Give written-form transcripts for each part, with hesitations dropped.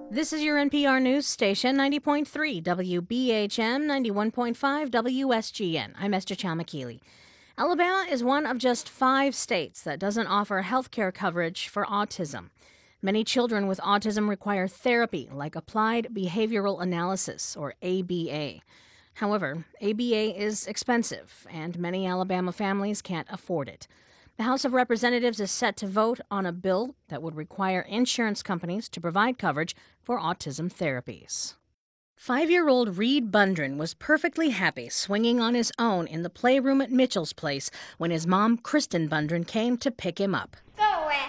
This is your NPR news station, 90.3 WBHM, 91.5 WSGN. I'm Esther Chalmakili. Alabama is one of just 5 states that doesn't offer health care coverage for autism. Many children with autism require therapy like applied behavioral analysis, or ABA. However, ABA is expensive, and many Alabama families can't afford it. The House of Representatives is set to vote on a bill that would require insurance companies to provide coverage for autism therapies. 5-year-old Reed Bundren was perfectly happy swinging on his own in the playroom at Mitchell's place when his mom, Kristen Bundren, came to pick him up. Go away.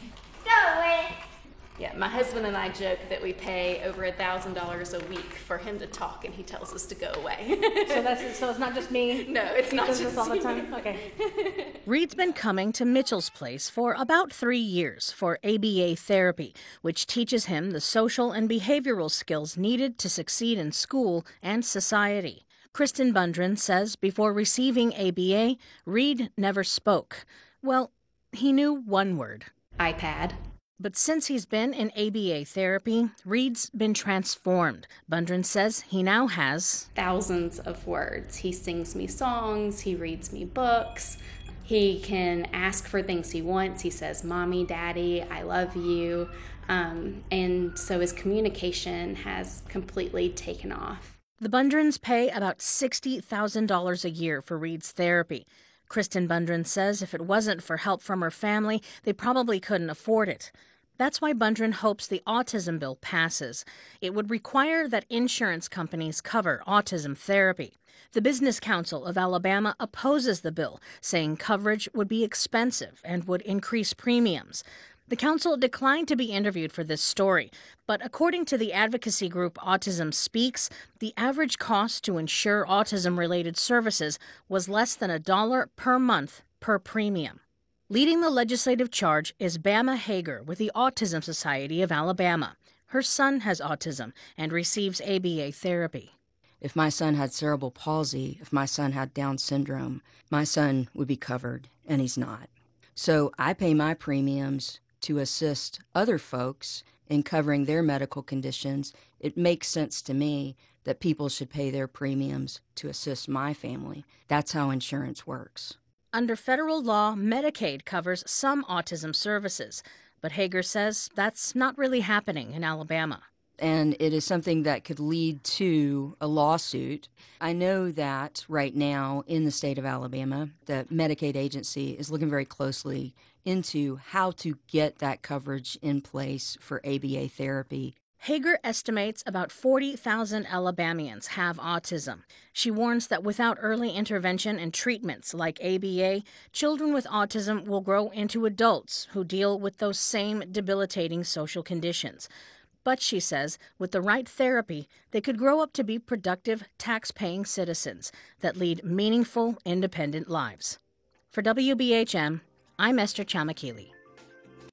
Go away. Yeah, my husband and I joke that we pay over $1,000 a week for him to talk, and he tells us to go away. So it's not just me? No, it's not just this all the time? Okay. Reed's been coming to Mitchell's place for about 3 years for ABA therapy, which teaches him the social and behavioral skills needed to succeed in school and society. Kristen Bundren says before receiving ABA, Reed never spoke. Well, he knew one word. iPad. But since he's been in ABA therapy, Reed's been transformed. Bundren says he now has thousands of words. He sings me songs, he reads me books, he can ask for things he wants. He says, "Mommy, Daddy, I love you." And so his communication has completely taken off. The Bundrens pay about $60,000 a year for Reed's therapy. Kristen Bundren says if it wasn't for help from her family, they probably couldn't afford it. That's why Bundren hopes the autism bill passes. It would require that insurance companies cover autism therapy. The Business Council of Alabama opposes the bill, saying coverage would be expensive and would increase premiums. The council declined to be interviewed for this story, but according to the advocacy group Autism Speaks, the average cost to insure autism-related services was less than $1 per month per premium. Leading the legislative charge is Bama Hager with the Autism Society of Alabama. Her son has autism and receives ABA therapy. If my son had cerebral palsy, if my son had Down syndrome, my son would be covered, and he's not. So I pay my premiums to assist other folks in covering their medical conditions. It makes sense to me that people should pay their premiums to assist my family. That's how insurance works. Under federal law, Medicaid covers some autism services, but Hager says that's not really happening in Alabama. And it is something that could lead to a lawsuit. I know that right now in the state of Alabama, the Medicaid agency is looking very closely into how to get that coverage in place for ABA therapy. Hager estimates about 40,000 Alabamians have autism. She warns that without early intervention and treatments like ABA, children with autism will grow into adults who deal with those same debilitating social conditions. But, she says, with the right therapy, they could grow up to be productive, tax-paying citizens that lead meaningful, independent lives. For WBHM, I'm Esther Chalmakili.